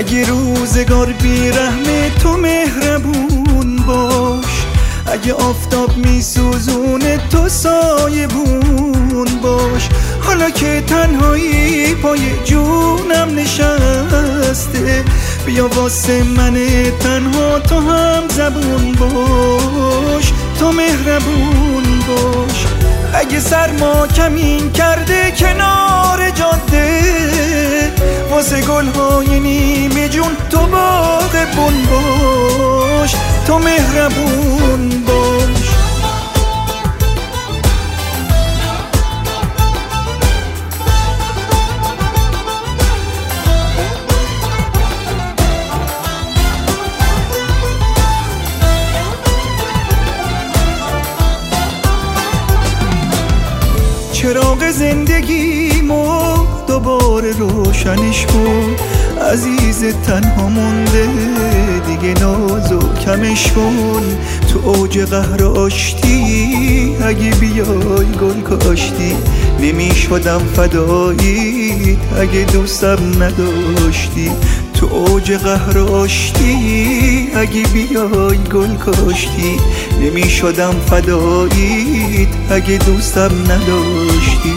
اگه روزگار بیرحم تو مهربون باش، اگه آفتاب میسوزونه تو سایبون باش. حالا که تنهایی پای جونم نشسته، بیا واسه من تنها تو هم زبون باش، تو مهربون باش. اگه سرما کمین کرده کنار جاده، واسه گلهای نیمه جون تو باغبون باش، تو مهربون باش. چراغ زندگیمو دوباره روشنش کن، عزیز تنها مونده دیگه نازو کمش کن. تو اوج قهر آشتی اگه بیای گل کاشتی، نمی شدم فداییت اگه دوستم نداشتی. تو اوج قهر آشتی اگه بیای گل کاشتی، نمی شدم فداییت اگه دوستم نداشتی.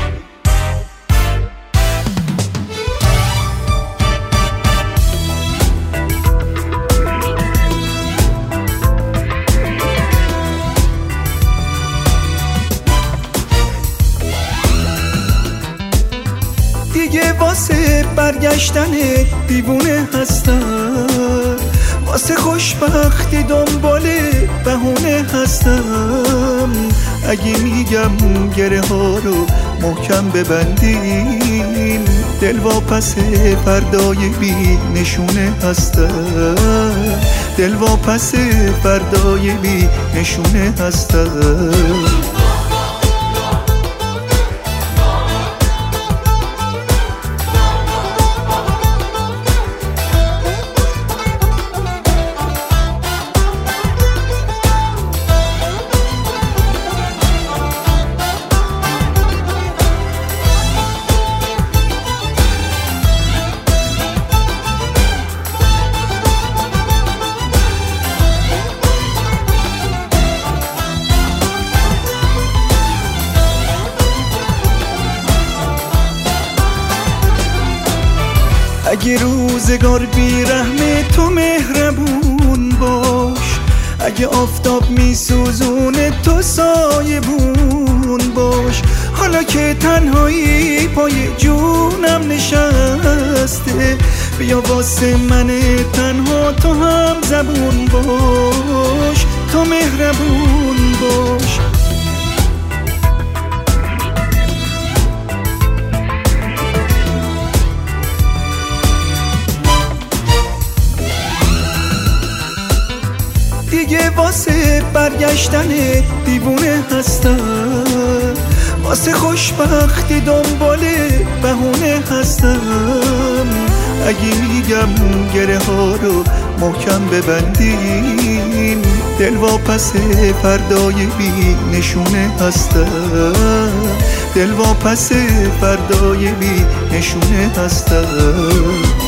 دیگه واسه برگشتن دیوونه هستم، واسه خوشبختی دنبال بهونه هستم. اگه میگم گره ها رو محکم ببندیم، دل واپس فردای بی نشونه هستم، دل واپس فردای بی نشونه هستم. اگه روزگار بیرحم تو مهربون باش، اگه آفتاب میسوزونه تو سایبون باش. حالا که تنهایی پای جونم نشسته، بیا واسه من تنها تو هم زبون باش، تو مهربون باش. دیگه واسه برگشتن دیوونه هستم، واسه خوشبختی دنبال بهونه هستم. اگه میگم گره ها رو محکم ببندیم، دل واپس فردای بی نشونه هستم، دل واپس فردای بی نشونه هستم.